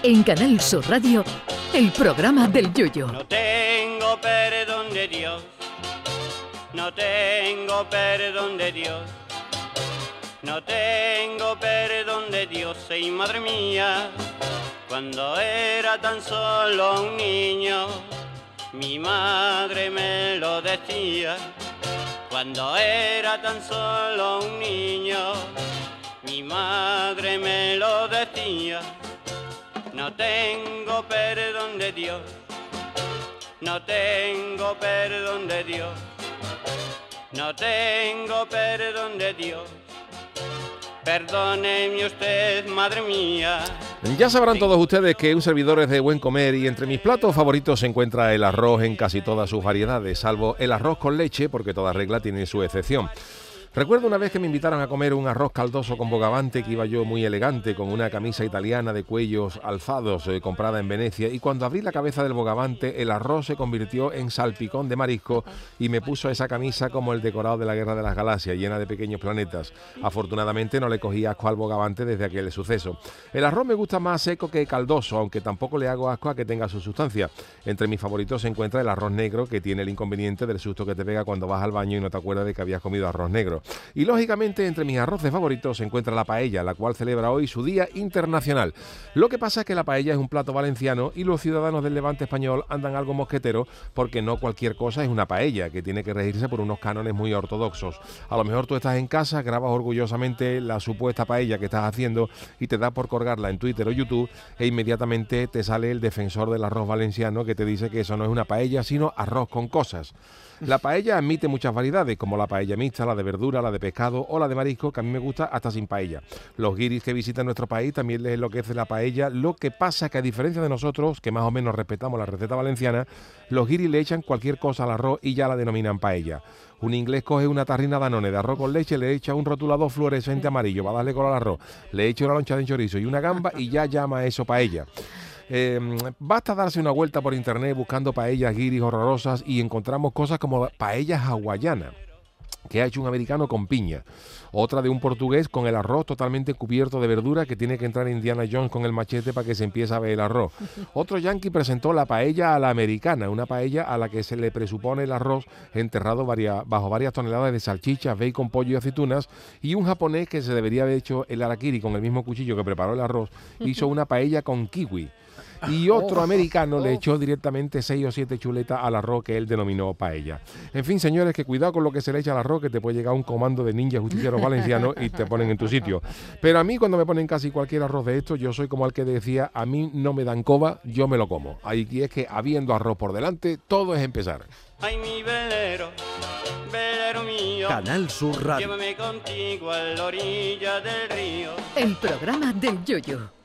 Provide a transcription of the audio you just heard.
En Canal Sur Radio, el programa del Yoyo. No tengo perdón de Dios, no tengo perdón de Dios, no tengo perdón de Dios, y madre mía, cuando era tan solo un niño, mi madre me lo decía. Cuando era tan solo un niño, mi madre me lo decía. No tengo perdón de Dios, no tengo perdón de Dios, no tengo perdón de Dios. Perdóneme usted, madre mía. Ya sabrán todos ustedes que un servidor es de buen comer y entre mis platos favoritos se encuentra el arroz en casi todas sus variedades, salvo el arroz con leche, porque toda regla tiene su excepción. Recuerdo una vez que me invitaron a comer un arroz caldoso con bogavante, que iba yo muy elegante, con una camisa italiana de cuellos alzados comprada en Venecia, y cuando abrí la cabeza del bogavante, el arroz se convirtió en salpicón de marisco y me puso esa camisa como el decorado de la Guerra de las Galaxias, llena de pequeños planetas. Afortunadamente no le cogí asco al bogavante desde aquel suceso. El arroz me gusta más seco que caldoso, aunque tampoco le hago asco a que tenga su sustancia. Entre mis favoritos se encuentra el arroz negro, que tiene el inconveniente del susto que te pega cuando vas al baño y no te acuerdas de que habías comido arroz negro. Y lógicamente entre mis arroces favoritos se encuentra la paella, la cual celebra hoy su Día Internacional. Lo que pasa es que la paella es un plato valenciano y los ciudadanos del Levante español andan algo mosqueteros porque no cualquier cosa es una paella, que tiene que regirse por unos cánones muy ortodoxos. A lo mejor tú estás en casa, grabas orgullosamente la supuesta paella que estás haciendo y te da por colgarla en Twitter o YouTube e inmediatamente te sale el defensor del arroz valenciano que te dice que eso no es una paella sino arroz con cosas. La paella admite muchas variedades, como la paella mixta, la de verdura, la de pescado o la de marisco, que a mí me gusta hasta sin paella. Los guiris que visitan nuestro país también les enloquece la paella. Lo que pasa es que, a diferencia de nosotros, que más o menos respetamos la receta valenciana, los guiris le echan cualquier cosa al arroz y ya la denominan paella. Un inglés coge una tarrina Danone de arroz con leche, le echa un rotulador fluorescente amarillo para darle color al arroz, le echa una loncha de chorizo y una gamba y ya llama eso paella. Basta darse una vuelta por internet buscando paellas guiris horrorosas y encontramos cosas como paella hawaiana, que ha hecho un americano con piña, otra de un portugués con el arroz totalmente cubierto de verdura, que tiene que entrar Indiana Jones con el machete para que se empiece a ver el arroz. Otro yanqui presentó la paella a la americana, una paella a la que se le presupone el arroz enterrado bajo varias toneladas de salchichas, bacon, pollo y aceitunas, y un japonés que se debería haber hecho el harakiri con el mismo cuchillo que preparó el arroz, hizo una paella con kiwi. Y otro americano le echó directamente 6 o 7 chuletas al arroz que él denominó paella. En fin, señores, que cuidado con lo que se le echa al arroz, que te puede llegar un comando de ninjas justicieros valencianos y te ponen en tu sitio. Pero a mí, cuando me ponen casi cualquier arroz de esto, yo soy como el que decía, a mí no me dan coba, yo me lo como. Aquí es que, habiendo arroz por delante, todo es empezar. Ay, mi velero, velero mío, Canal Sur Radio. llévame contigo a la orilla del río. El programa del Yoyo.